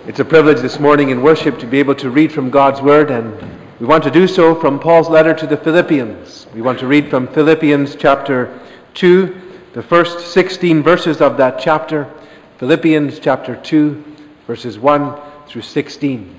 It's a privilege this morning in worship to be able to read from God's Word, and we want to do so from Paul's letter to the Philippians. We want to read from Philippians chapter 2, the first 16 verses of that chapter. Philippians chapter 2, verses 1 through 16.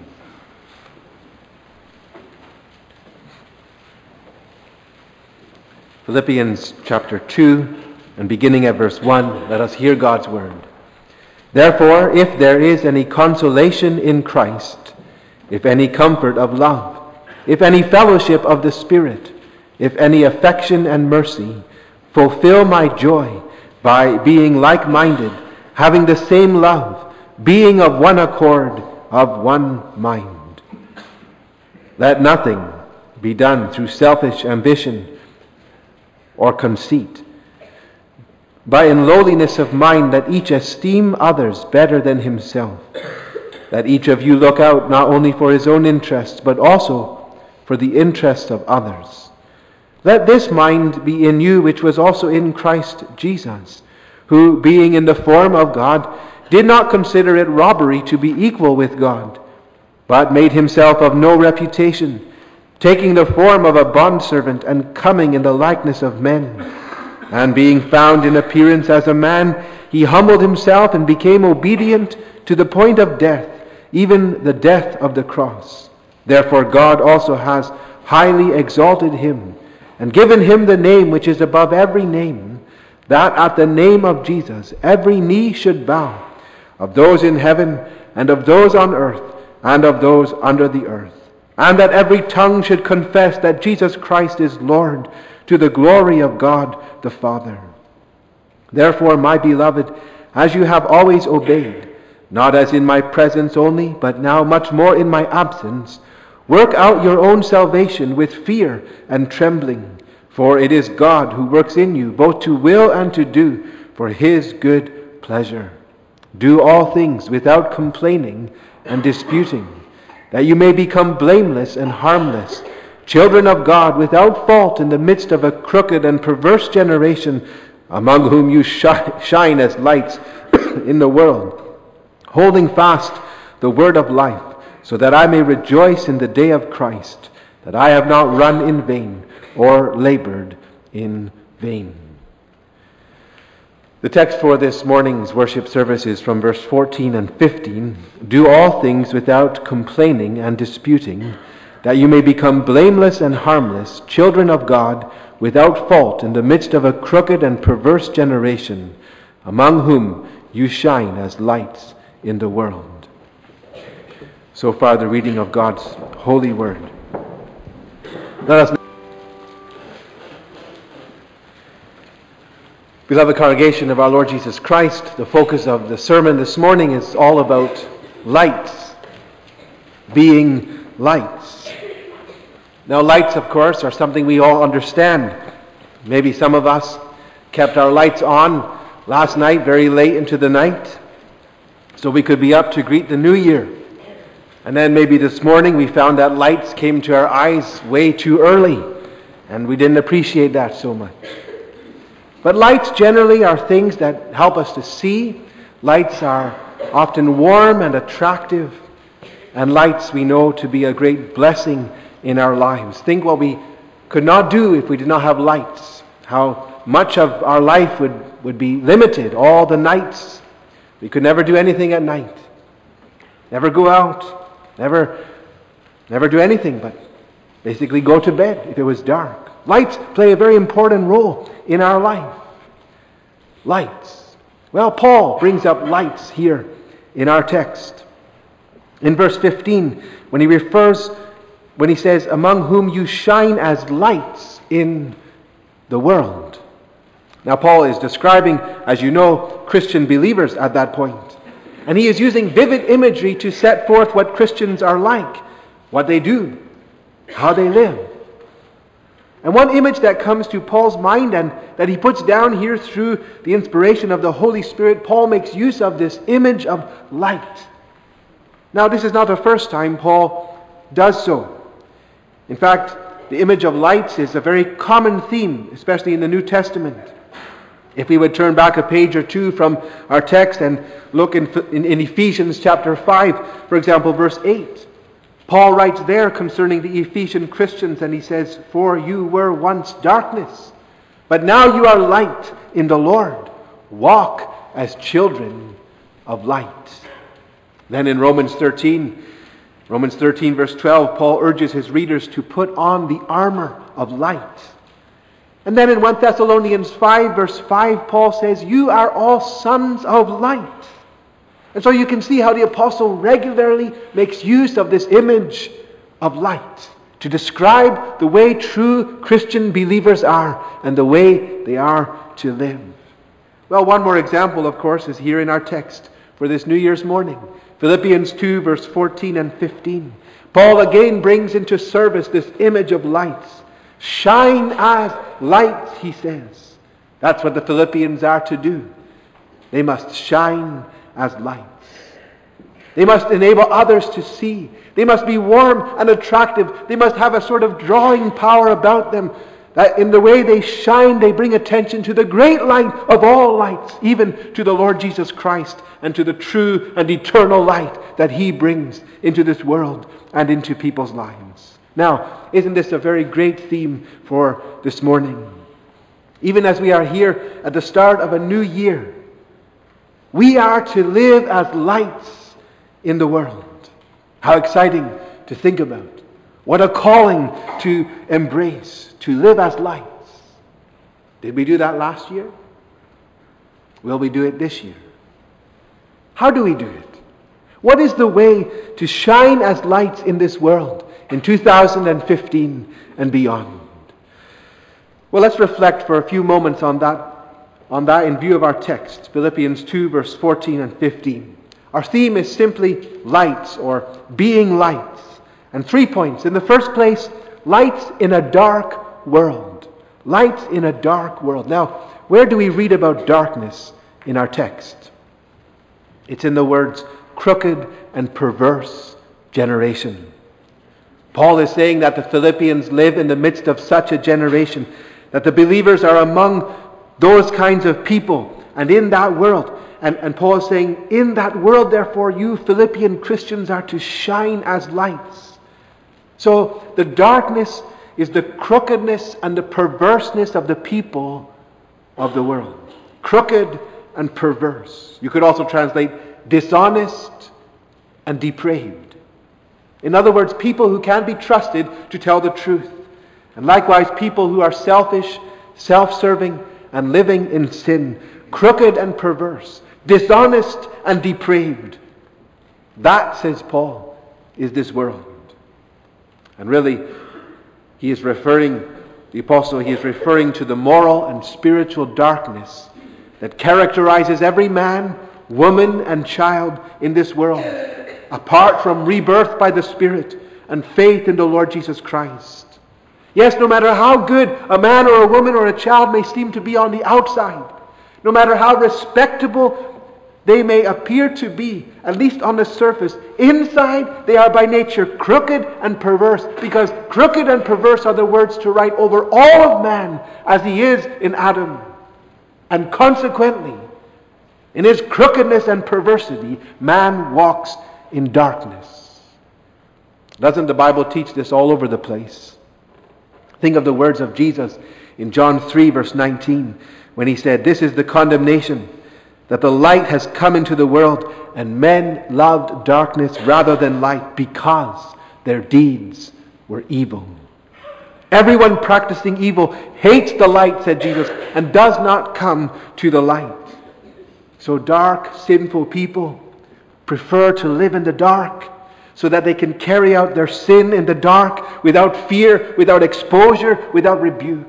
Philippians chapter 2, and beginning at verse 1, let us hear God's Word. Therefore, if there is any consolation in Christ, if any comfort of love, if any fellowship of the Spirit, if any affection and mercy, fulfill my joy by being like-minded, having the same love, being of one accord, of one mind. Let nothing be done through selfish ambition or conceit, but in lowliness of mind let each esteem others better than himself. Let each of you look out not only for his own interests, but also for the interests of others. Let this mind be in you which was also in Christ Jesus, who, being in the form of God, did not consider it robbery to be equal with God, but made himself of no reputation, taking the form of a bondservant and coming in the likeness of men. And being found in appearance as a man, he humbled himself and became obedient to the point of death, even the death of the cross. Therefore God also has highly exalted him, and given him the name which is above every name, that at the name of Jesus every knee should bow, of those in heaven, and of those on earth, and of those under the earth, and that every tongue should confess that Jesus Christ is Lord, to the glory of God the Father. Therefore, my beloved, as you have always obeyed, not as in my presence only, but now much more in my absence, work out your own salvation with fear and trembling, for it is God who works in you, both to will and to do for his good pleasure. Do all things without complaining and disputing, that you may become blameless and harmless, children of God without fault in the midst of a crooked and perverse generation, among whom you shine as lights in the world, holding fast the word of life, so that I may rejoice in the day of Christ, that I have not run in vain or labored in vain. The text for this morning's worship service is from verse 14 and 15. Do all things without complaining and disputing, that you may become blameless and harmless, children of God, without fault in the midst of a crooked and perverse generation, among whom you shine as lights in the world. So far, the reading of God's holy word. Let us, beloved congregation of our Lord Jesus Christ, the focus of the sermon this morning is all about lights, being lights. Now, lights, of course, are something we all understand. Maybe some of us kept our lights on last night, very late into the night, so we could be up to greet the new year. And then maybe this morning we found that lights came to our eyes way too early, and we didn't appreciate that so much. But lights generally are things that help us to see. Lights are often warm and attractive, and lights we know to be a great blessing in our lives. Think what we could not do if we did not have lights. How much of our life would be limited. All the nights. We could never do anything at night. Never go out. Never do anything but basically go to bed if it was dark. Lights play a very important role in our life. Lights. Well, Paul brings up lights here in our text. In verse 15, when he says, among whom you shine as lights in the world. Now, Paul is describing, as you know, Christian believers at that point. And he is using vivid imagery to set forth what Christians are like, what they do, how they live. And one image that comes to Paul's mind and that he puts down here through the inspiration of the Holy Spirit, Paul makes use of this image of light. Now, this is not the first time Paul does so. In fact, the image of lights is a very common theme, especially in the New Testament. If we would turn back a page or two from our text and look in Ephesians chapter 5, for example, verse 8, Paul writes there concerning the Ephesian Christians, and he says, "For you were once darkness, but now you are light in the Lord. Walk as children of light." Then in Romans 13 verse 12, Paul urges his readers to put on the armor of light. And then in 1 Thessalonians 5 verse 5, Paul says, "You are all sons of light." And so you can see how the apostle regularly makes use of this image of light to describe the way true Christian believers are and the way they are to live. Well, one more example, of course, is here in our text for this New Year's morning. Philippians 2 verse 14 and 15. Paul again brings into service this image of lights. Shine as lights, he says. That's what the Philippians are to do. They must shine as lights. They must enable others to see. They must be warm and attractive. They must have a sort of drawing power about them, that in the way they shine, they bring attention to the great light of all lights, even to the Lord Jesus Christ and to the true and eternal light that He brings into this world and into people's lives. Now, isn't this a very great theme for this morning? Even as we are here at the start of a new year, we are to live as lights in the world. How exciting to think about. What a calling to embrace, to live as lights. Did we do that last year? Will we do it this year? How do we do it? What is the way to shine as lights in this world in 2015 and beyond? Well, let's reflect for a few moments on that in view of our text, Philippians 2 verse 14 and 15. Our theme is simply lights, or being lights. And 3 points. In the first place, lights in a dark world. Lights in a dark world. Now, where do we read about darkness in our text? It's in the words, crooked and perverse generation. Paul is saying that the Philippians live in the midst of such a generation, that the believers are among those kinds of people and in that world. And Paul is saying, in that world, therefore, you Philippian Christians are to shine as lights. So the darkness is the crookedness and the perverseness of the people of the world. Crooked and perverse. You could also translate dishonest and depraved. In other words, people who can't be trusted to tell the truth. And likewise, people who are selfish, self-serving, and living in sin. Crooked and perverse. Dishonest and depraved. That, says Paul, is this world. And really, the apostle is referring to the moral and spiritual darkness that characterizes every man, woman, and child in this world, apart from rebirth by the Spirit and faith in the Lord Jesus Christ. Yes, no matter how good a man or a woman or a child may seem to be on the outside, no matter how respectable they may appear to be, at least on the surface, inside they are by nature crooked and perverse, because crooked and perverse are the words to write over all of man as he is in Adam. And consequently, in his crookedness and perversity, man walks in darkness. Doesn't the Bible teach this all over the place? Think of the words of Jesus in John 3 verse 19, when he said, "This is the condemnation, that the light has come into the world, and men loved darkness rather than light, because their deeds were evil." Everyone practicing evil hates the light, said Jesus, and does not come to the light. So dark, sinful people prefer to live in the dark, so that they can carry out their sin in the dark without fear, without exposure, without rebuke.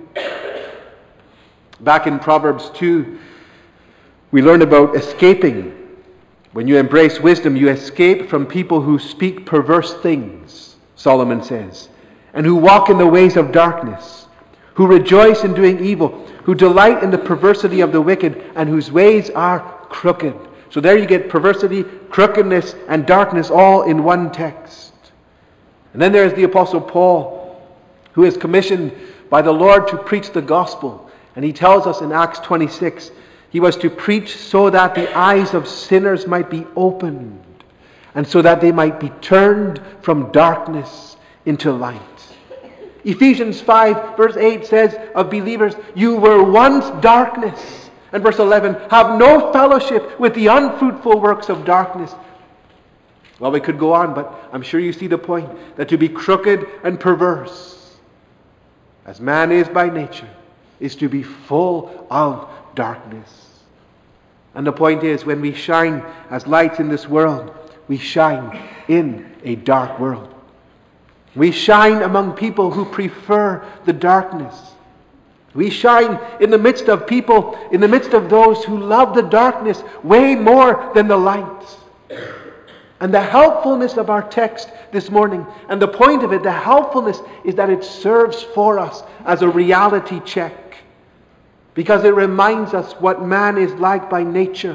Back in Proverbs 2, we learn about escaping. When you embrace wisdom, you escape from people who speak perverse things, Solomon says, and who walk in the ways of darkness, who rejoice in doing evil, who delight in the perversity of the wicked, and whose ways are crooked. So there you get perversity, crookedness, and darkness all in one text. And then there is the Apostle Paul, who is commissioned by the Lord to preach the gospel. And he tells us in Acts 26, he was to preach so that the eyes of sinners might be opened, and so that they might be turned from darkness into light. Ephesians 5 verse 8 says of believers, you were once darkness. And verse 11, have no fellowship with the unfruitful works of darkness. Well, we could go on, but I'm sure you see the point, that to be crooked and perverse, as man is by nature, is to be full of darkness. And the point is, when we shine as lights in this world, we shine in a dark world. We shine among people who prefer the darkness. We shine in the midst of people, in the midst of those who love the darkness way more than the light. And the helpfulness of our text this morning, and the point of it, the helpfulness, is that it serves for us as a reality check. Because it reminds us what man is like by nature.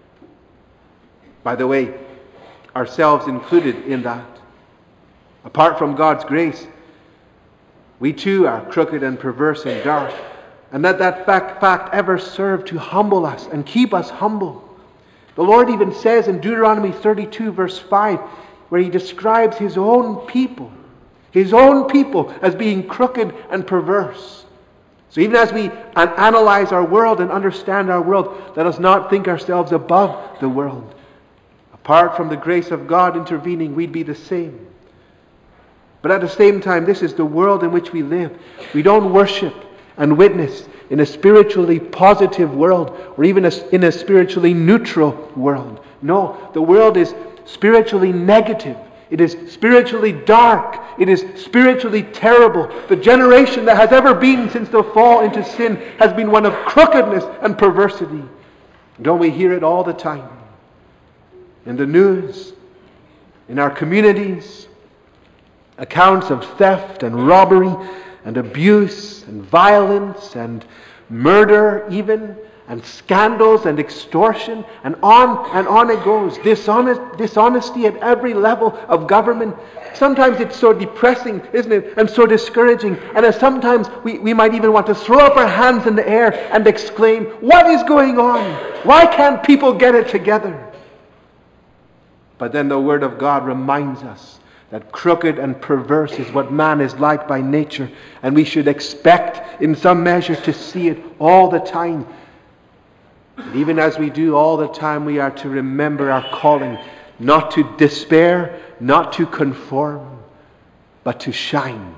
By the way, ourselves included in that. Apart from God's grace, we too are crooked and perverse and dark. And that fact ever serve to humble us and keep us humble. The Lord even says in Deuteronomy 32 verse 5, where he describes his own people as being crooked and perverse. So even as we analyze our world and understand our world, let us not think ourselves above the world. Apart from the grace of God intervening, we'd be the same. But at the same time, this is the world in which we live. We don't worship and witness in a spiritually positive world, or even in a spiritually neutral world. No, the world is spiritually negative. It is spiritually dark. It is spiritually terrible. The generation that has ever been since the fall into sin has been one of crookedness and perversity. Don't we hear it all the time? In the news, in our communities, accounts of theft and robbery and abuse and violence and murder even, and scandals and extortion, and on it goes. Dishonesty at every level of government. Sometimes it's so depressing, isn't it? And so discouraging. And sometimes we might even want to throw up our hands in the air and exclaim, what is going on? Why can't people get it together? But then the Word of God reminds us that crooked and perverse is what man is like by nature, and we should expect in some measure to see it all the time. And even as we do all the time, we are to remember our calling, not to despair, not to conform, but to shine.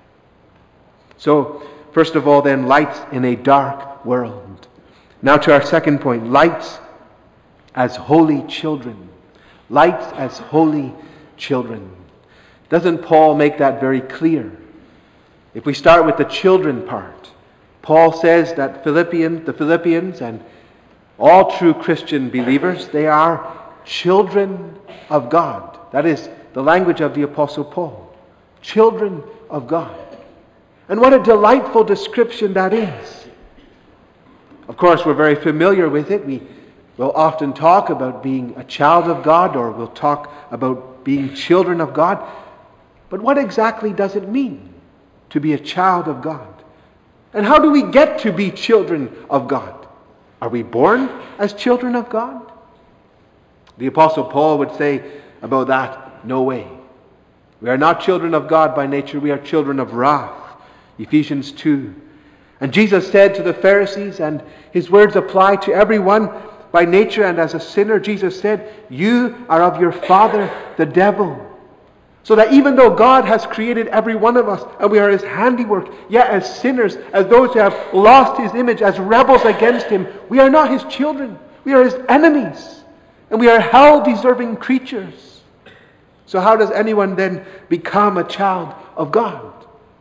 So, first of all then, lights in a dark world. Now to our second point, lights as holy children. Lights as holy children. Doesn't Paul make that very clear? If we start with the children part, Paul says that the Philippians and all true Christian believers, they are children of God. That is the language of the Apostle Paul. Children of God. And what a delightful description that is. Of course, we're very familiar with it. We will often talk about being a child of God, or we'll talk about being children of God. But what exactly does it mean to be a child of God? And how do we get to be children of God? Are we born as children of God? The Apostle Paul would say about that, no way. We are not children of God by nature, we are children of wrath. Ephesians 2. And Jesus said to the Pharisees, and his words apply to everyone by nature and as a sinner, Jesus said, you are of your father, the devil. So that even though God has created every one of us and we are his handiwork, yet as sinners, as those who have lost his image, as rebels against him, we are not his children. We are his enemies. And we are hell-deserving creatures. So how does anyone then become a child of God?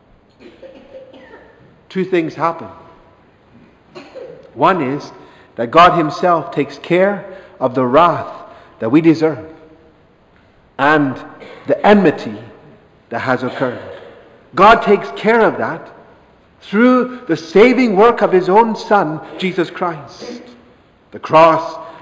Two things happen. One is that God himself takes care of the wrath that we deserve and the enmity that has occurred. God takes care of that through the saving work of his own Son, Jesus Christ. The cross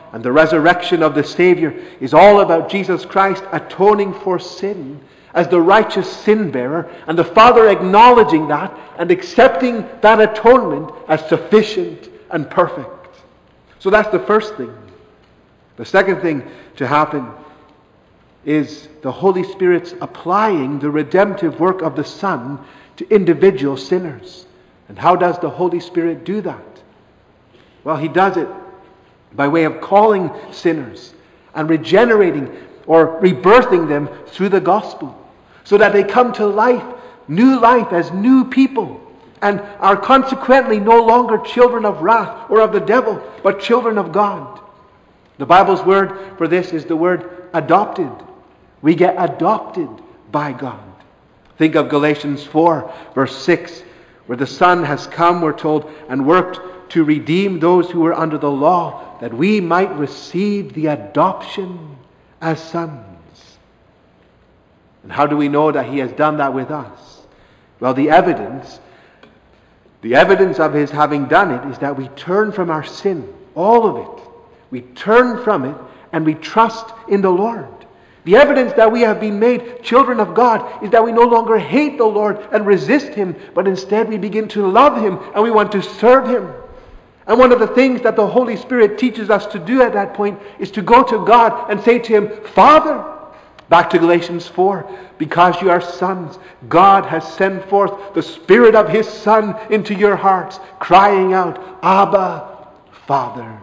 and the resurrection of the Savior is all about Jesus Christ atoning for sin as the righteous sin bearer, and the Father acknowledging that and accepting that atonement as sufficient and perfect. So that's the first thing. The second thing to happen is the Holy Spirit's applying the redemptive work of the Son to individual sinners. And how does the Holy Spirit do that? Well, He does it by way of calling sinners and regenerating or rebirthing them through the gospel, so that they come to life as new people, and are consequently no longer children of wrath or of the devil, but children of God. The Bible's word for this is the word adopted. We get adopted by God. Think of Galatians 4, verse 6, where the Son has come, we're told, and worked to redeem those who were under the law, that we might receive the adoption as sons. And how do we know that He has done that with us? Well, the evidence of His having done it is that we turn from our sin, all of it. We turn from it and we trust in the Lord. The evidence that we have been made children of God is that we no longer hate the Lord and resist Him, but instead we begin to love Him and we want to serve Him. And one of the things that the Holy Spirit teaches us to do at that point is to go to God and say to Him, Father. Back to Galatians 4, because you are sons, God has sent forth the Spirit of His Son into your hearts, crying out, Abba, Father.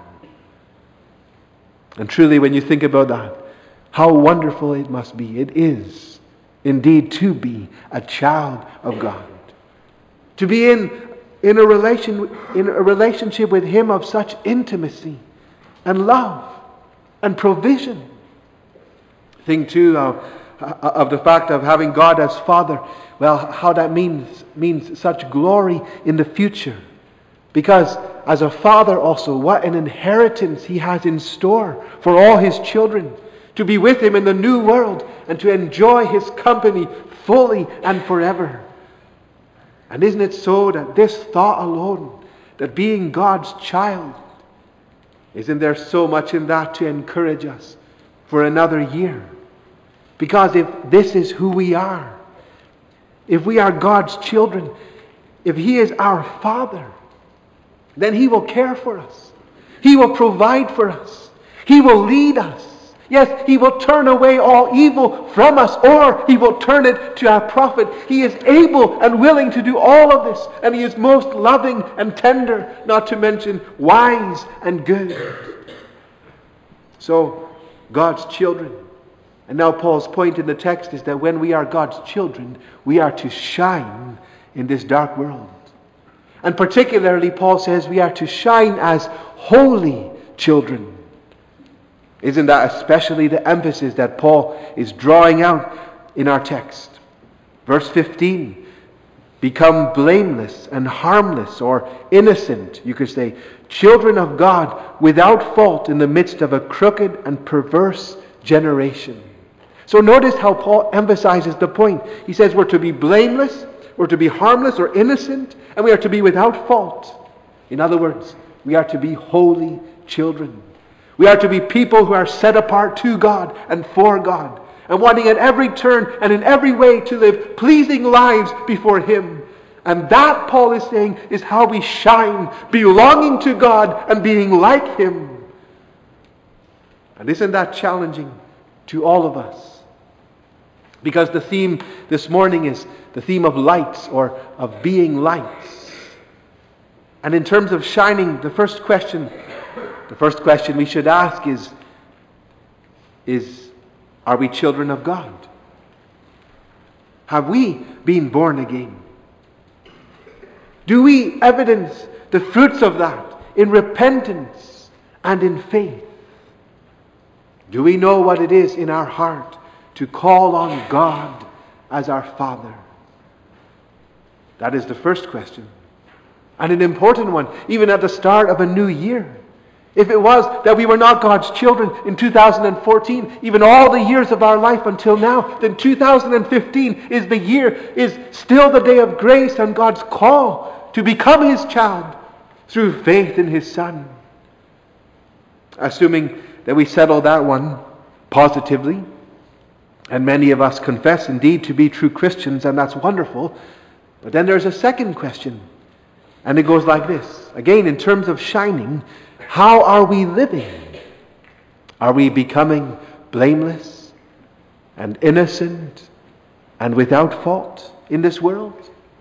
And truly, when you think about that, how wonderful it must be. It is indeed to be a child of God. To be in a relationship with Him of such intimacy and love and provision. Think too of the fact of having God as Father. Well, how that means such glory in the future. Because as a father also, what an inheritance He has in store for all His children. To be with Him in the new world and to enjoy His company fully and forever. And isn't it so that this thought alone, that being God's child, isn't there so much in that to encourage us for another year? Because if this is who we are, if we are God's children, if He is our Father, then He will care for us. He will provide for us. He will lead us. Yes, He will turn away all evil from us, or He will turn it to our profit. He is able and willing to do all of this, and He is most loving and tender, not to mention wise and good. So, God's children. And now Paul's point in the text is that when we are God's children, we are to shine in this dark world. And particularly, Paul says, we are to shine as holy children. Isn't that especially the emphasis that Paul is drawing out in our text? Verse 15, become blameless and harmless, or innocent, you could say, children of God without fault in the midst of a crooked and perverse generation. So notice how Paul emphasizes the point. He says we're to be blameless, we're to be harmless or innocent, and we are to be without fault. In other words, we are to be holy children. We are to be people who are set apart to God and for God, and wanting at every turn and in every way to live pleasing lives before Him. And that, Paul is saying, is how we shine, belonging to God and being like Him. And isn't that challenging to all of us? Because the theme this morning is the theme of lights, or of being lights. And in terms of shining, the first question we should ask is, are we children of God? Have we been born again? Do we evidence the fruits of that in repentance and in faith? Do we know what it is in our heart to call on God as our Father? That is the first question. And an important one, even at the start of a new year. If it was that we were not God's children in 2014, even all the years of our life until now, then 2015 is still the day of grace and God's call to become His child through faith in His Son. Assuming that we settle that one positively, and many of us confess indeed to be true Christians, and that's wonderful. But then there's a second question, and it goes like this. Again, in terms of shining, how are we living? Are we becoming blameless and innocent and without fault in this world?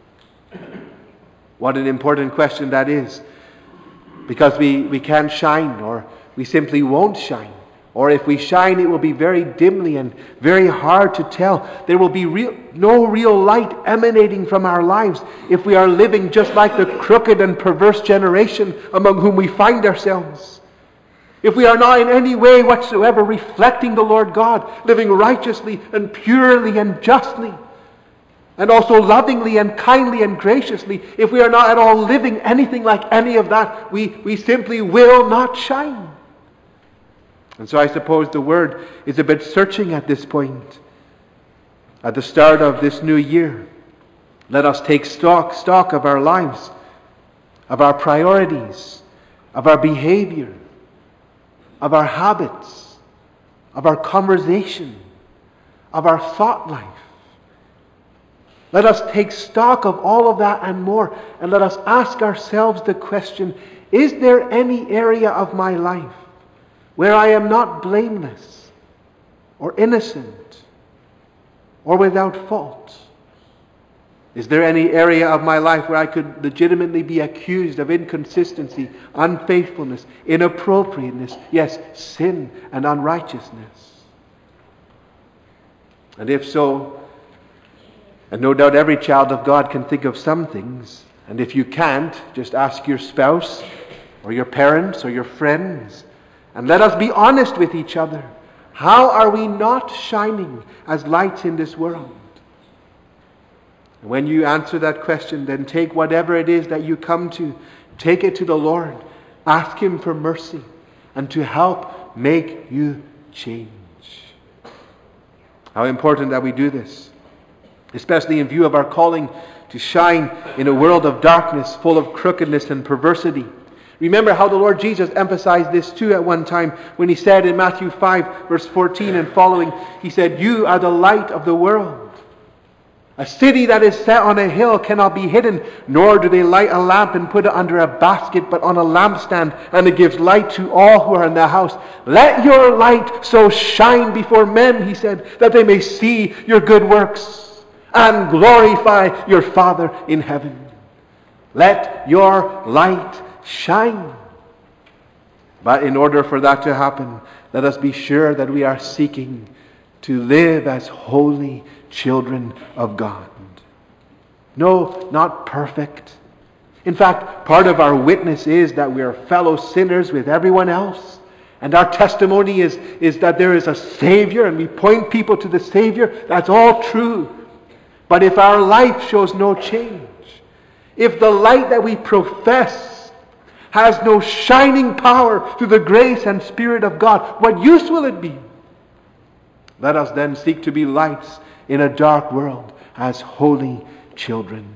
What an important question that is. Because we can't shine, or we simply won't shine. Or if we shine, it will be very dimly and very hard to tell. There will be no real light emanating from our lives if we are living just like the crooked and perverse generation among whom we find ourselves. If we are not in any way whatsoever reflecting the Lord God, living righteously and purely and justly, and also lovingly and kindly and graciously, if we are not at all living anything like any of that, we simply will not shine. And so I suppose the Word is a bit searching at this point. At the start of this new year, let us take stock of our lives, of our priorities, of our behavior, of our habits, of our conversation, of our thought life. Let us take stock of all of that and more, and let us ask ourselves the question, is there any area of my life where I am not blameless or innocent or without fault? Is there any area of my life where I could legitimately be accused of inconsistency, unfaithfulness, inappropriateness, yes, sin and unrighteousness? And if so, and no doubt every child of God can think of some things, and if you can't, just ask your spouse or your parents or your friends, and let us be honest with each other. How are we not shining as lights in this world? And when you answer that question, then take whatever it is that you come to, take it to the Lord, ask Him for mercy, and to help make you change. How important that we do this, especially in view of our calling to shine in a world of darkness full of crookedness and perversity. Remember how the Lord Jesus emphasized this too at one time when He said in Matthew 5 verse 14 and following, He said, "You are the light of the world. A city that is set on a hill cannot be hidden, nor do they light a lamp and put it under a basket, but on a lampstand, and it gives light to all who are in the house. Let your light so shine before men," He said, "that they may see your good works and glorify your Father in heaven." Let your light shine. But in order for that to happen, let us be sure that we are seeking to live as holy children of God. No, not perfect. In fact, part of our witness is that we are fellow sinners with everyone else. And our testimony is that there is a Savior, and we point people to the Savior. That's all true. But if our life shows no change, if the light that we profess has no shining power through the grace and Spirit of God, what use will it be? Let us then seek to be lights in a dark world as holy children.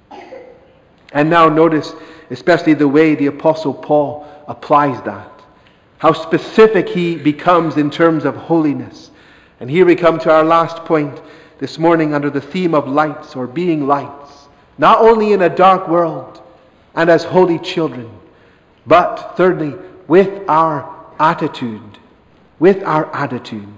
And now notice especially the way the Apostle Paul applies that. How specific he becomes in terms of holiness. And here we come to our last point this morning under the theme of lights, or being lights. Not only in a dark world and as holy children, but thirdly, with our attitude. With our attitude.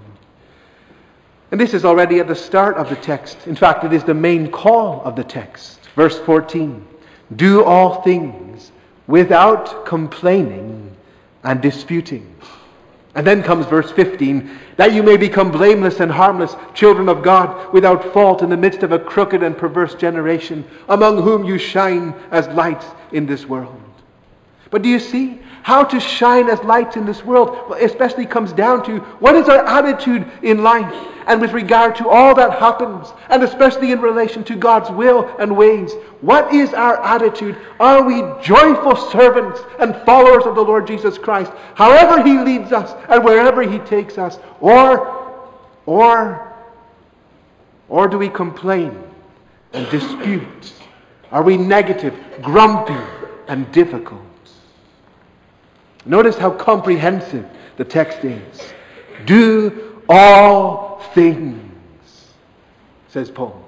And this is already at the start of the text. In fact, it is the main call of the text. Verse 14. Do all things without complaining and disputing. And then comes verse 15. That you may become blameless and harmless, children of God, without fault in the midst of a crooked and perverse generation, among whom you shine as lights in this world. But do you see? How to shine as lights in this world especially comes down to what is our attitude in life and with regard to all that happens, and especially in relation to God's will and ways. What is our attitude? Are we joyful servants and followers of the Lord Jesus Christ, however He leads us and wherever He takes us? Or do we complain and dispute? Are we negative, grumpy, and difficult? Notice how comprehensive the text is. Do all things, says Paul.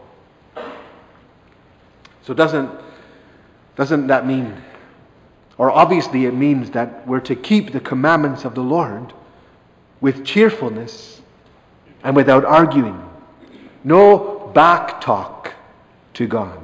So doesn't that mean, or obviously it means that we're to keep the commandments of the Lord with cheerfulness and without arguing. No back talk to God.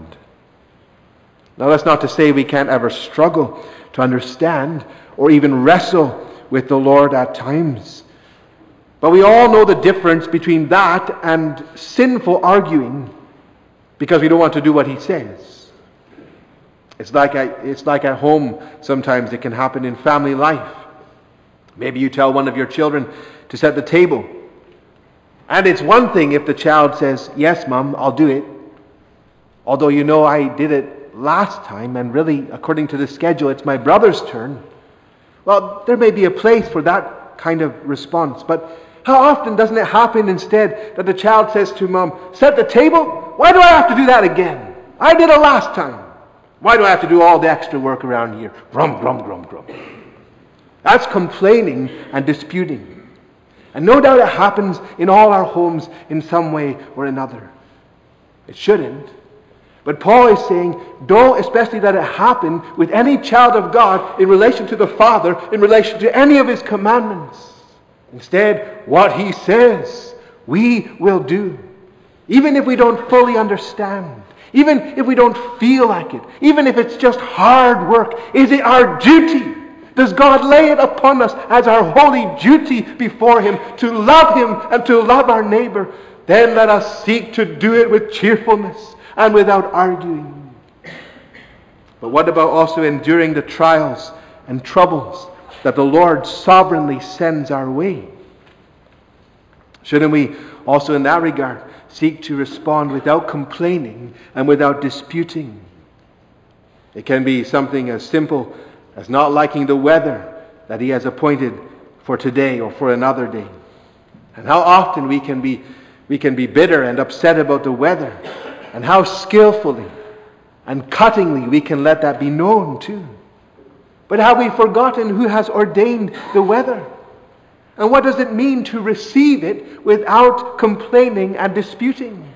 Now that's not to say we can't ever struggle to understand or even wrestle with the Lord at times. But we all know the difference between that and sinful arguing because we don't want to do what He says. It's like at home sometimes. It can happen in family life. Maybe you tell one of your children to set the table. And it's one thing if the child says, "Yes, Mom, I'll do it. Although you know I did it last time, and really, according to the schedule, it's my brother's turn." Well, there may be a place for that kind of response. But how often doesn't it happen instead that the child says to Mom, "Set the table? Why do I have to do that again? I did it last time. Why do I have to do all the extra work around here?" Grum, grum, grum, grum. That's complaining and disputing. And no doubt it happens in all our homes in some way or another. It shouldn't. But Paul is saying, don't especially let it happen with any child of God in relation to the Father, in relation to any of His commandments. Instead, what He says, we will do. Even if we don't fully understand. Even if we don't feel like it. Even if it's just hard work. Is it our duty? Does God lay it upon us as our holy duty before Him to love Him and to love our neighbor? Then let us seek to do it with cheerfulness and without arguing. But what about also enduring the trials and troubles that the Lord sovereignly sends our way? Shouldn't we also in that regard seek to respond without complaining and without disputing? It can be something as simple as not liking the weather that He has appointed for today or for another day. And how often we can be bitter and upset about the weather, and how skillfully and cuttingly we can let that be known too. But have we forgotten who has ordained the weather? And what does it mean to receive it without complaining and disputing?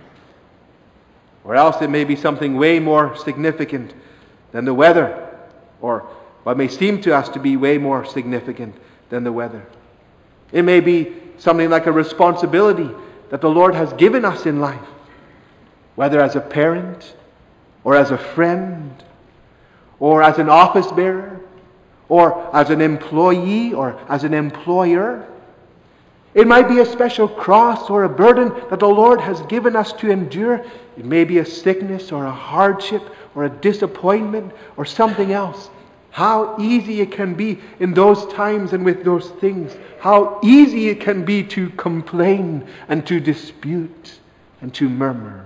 Or else it may be something way more significant than the weather, or what may seem to us to be way more significant than the weather. It may be something like a responsibility that the Lord has given us in life, whether as a parent, or as a friend, or as an office bearer, or as an employee, or as an employer. It might be a special cross or a burden that the Lord has given us to endure. It may be a sickness or a hardship or a disappointment or something else. How easy it can be in those times and with those things. How easy it can be to complain and to dispute and to murmur.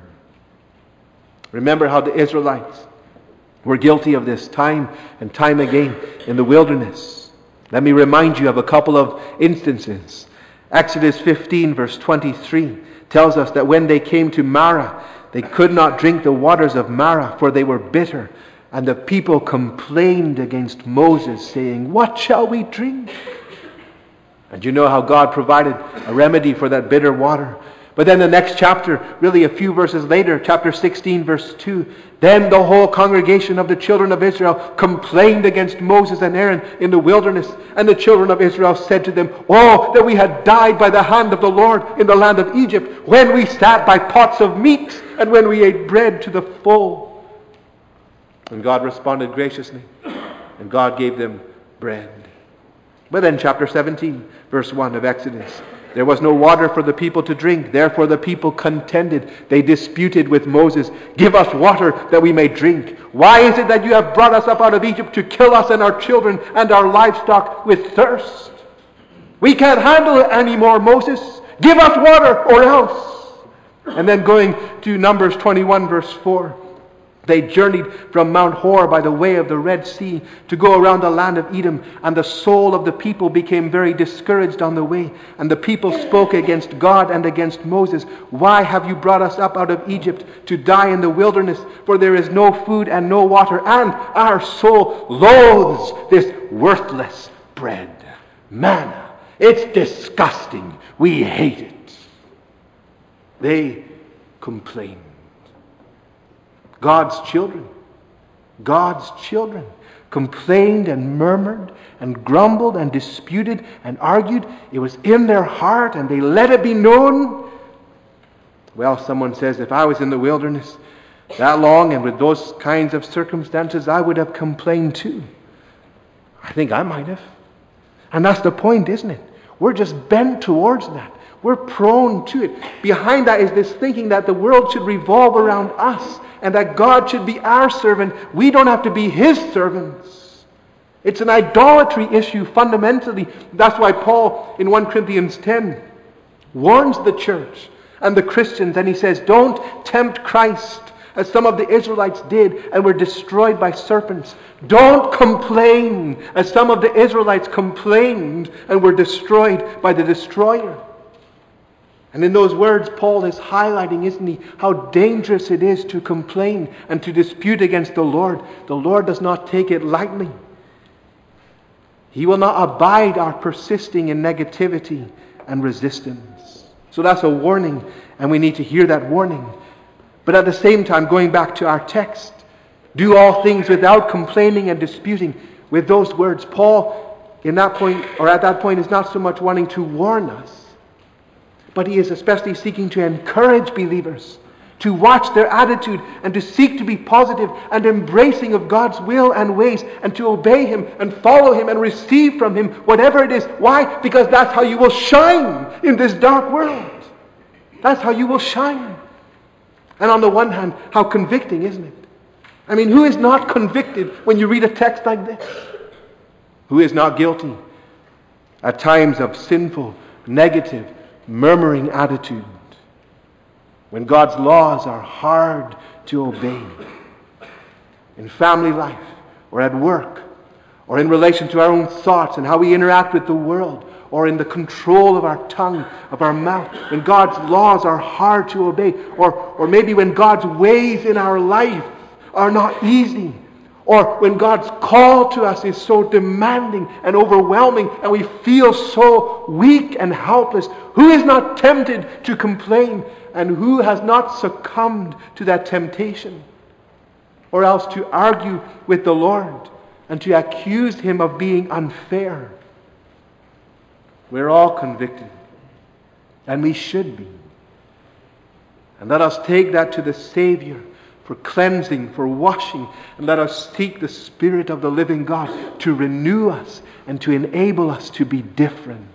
Remember how the Israelites were guilty of this time and time again in the wilderness. Let me remind you of a couple of instances. Exodus 15 verse 23 tells us that when they came to Marah, they could not drink the waters of Marah, for they were bitter. And the people complained against Moses, saying, "What shall we drink?" And you know how God provided a remedy for that bitter water. But then the next chapter, really a few verses later, chapter 16 verse 2, then the whole congregation of the children of Israel complained against Moses and Aaron in the wilderness. And the children of Israel said to them, "Oh, that we had died by the hand of the Lord in the land of Egypt, when we sat by pots of meat, and when we ate bread to the full." And God responded graciously, and God gave them bread. But then chapter 17, verse 1 of Exodus, there was no water for the people to drink. Therefore the people contended. They disputed with Moses, "Give us water that we may drink. Why is it that you have brought us up out of Egypt to kill us and our children and our livestock with thirst? We can't handle it anymore, Moses. Give us water or else." And then going to Numbers 21, verse 4. They journeyed from Mount Hor by the way of the Red Sea to go around the land of Edom, and the soul of the people became very discouraged on the way. And the people spoke against God and against Moses, "Why have you brought us up out of Egypt to die in the wilderness? For there is no food and no water, and our soul loathes this worthless bread, manna. It's disgusting. We hate it. They complained. God's children complained and murmured and grumbled and disputed and argued. It was in their heart and they let it be known. Well, someone says, if I was in the wilderness that long and with those kinds of circumstances, I would have complained too. I think I might have. And that's the point, isn't it? We're just bent towards that. We're prone to it. Behind that is this thinking that the world should revolve around us and that God should be our servant. We don't have to be His servants. It's an idolatry issue fundamentally. That's why Paul in 1 Corinthians 10 warns the church and the Christians, and he says, don't tempt Christ as some of the Israelites did and were destroyed by serpents. Don't complain as some of the Israelites complained and were destroyed by the destroyer. And in those words, Paul is highlighting, isn't he, how dangerous it is to complain and to dispute against the Lord. The Lord does not take it lightly. He will not abide our persisting in negativity and resistance. So that's a warning, and we need to hear that warning. But at the same time, going back to our text, do all things without complaining and disputing. With those words, Paul, at that point, is not so much wanting to warn us, but he is especially seeking to encourage believers to watch their attitude and to seek to be positive and embracing of God's will and ways and to obey Him and follow Him and receive from Him whatever it is. Why? Because that's how you will shine in this dark world. That's how you will shine. And on the one hand, how convicting, isn't it? I mean, who is not convicted when you read a text like this? Who is not guilty at times of sinful, negative, murmuring attitude when God's laws are hard to obey? In family life, or at work, or in relation to our own thoughts and how we interact with the world, or in the control of our tongue, of our mouth, when God's laws are hard to obey, or maybe when God's ways in our life are not easy, or when God's call to us is so demanding and overwhelming and we feel so weak and helpless. Who is not tempted to complain, and who has not succumbed to that temptation? Or else to argue with the Lord and to accuse Him of being unfair. We're all convicted, and we should be. And let us take that to the Savior for cleansing, for washing, and let us seek the Spirit of the living God to renew us and to enable us to be different.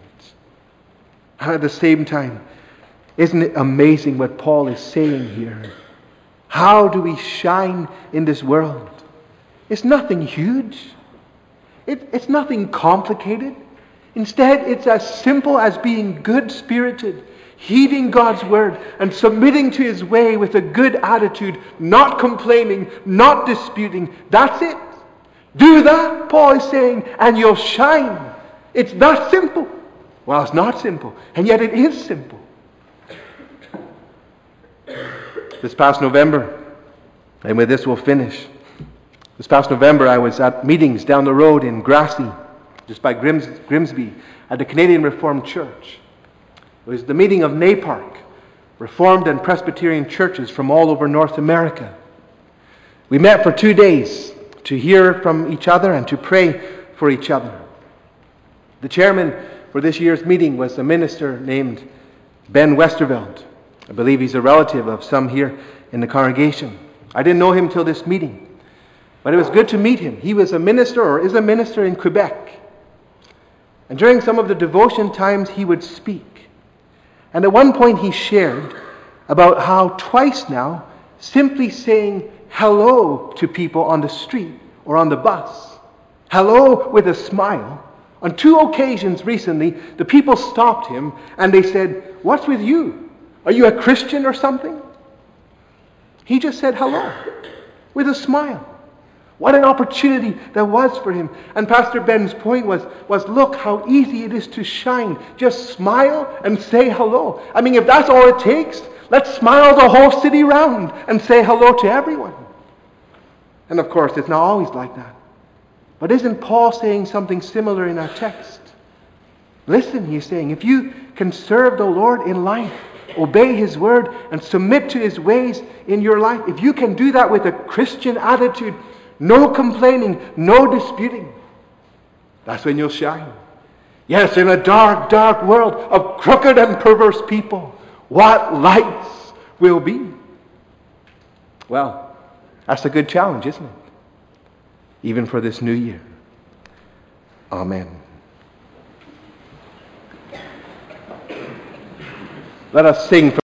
And at the same time, isn't it amazing what Paul is saying here? How do we shine in this world? It's nothing huge. It's nothing complicated. Instead, it's as simple as being good-spirited, heeding God's word, and submitting to His way with a good attitude, not complaining, not disputing. That's it. Do that, Paul is saying, and you'll shine. It's that simple. Well, it's not simple, and yet it is simple. This past November, and with this we'll finish. This past November, I was at meetings down the road in Grassy, just by Grimsby, at the Canadian Reformed Church. It was the meeting of NAPARC, Reformed and Presbyterian churches from all over North America. We met for 2 days to hear from each other and to pray for each other. The chairman for this year's meeting was a minister named Ben Westerveld. I believe he's a relative of some here in the congregation. I didn't know him till this meeting, but it was good to meet him. He was a minister, or is a minister, in Quebec. And during some of the devotion times, he would speak. And at one point he shared about how twice now, simply saying hello to people on the street or on the bus, hello with a smile, on 2 occasions recently, the people stopped him and they said, "What's with you? Are you a Christian or something?" He just said hello with a smile. What an opportunity that was for him. And Pastor Ben's point was look how easy it is to shine. Just smile and say hello. I mean, if that's all it takes, let's smile the whole city round and say hello to everyone. And of course, it's not always like that. But isn't Paul saying something similar in our text? Listen, he's saying, if you can serve the Lord in life, obey His word, and submit to His ways in your life, if you can do that with a Christian attitude, no complaining, no disputing, that's when you'll shine. Yes, in a dark, dark world of crooked and perverse people, what lights will be? Well, that's a good challenge, isn't it? Even for this new year. Amen. Let us sing.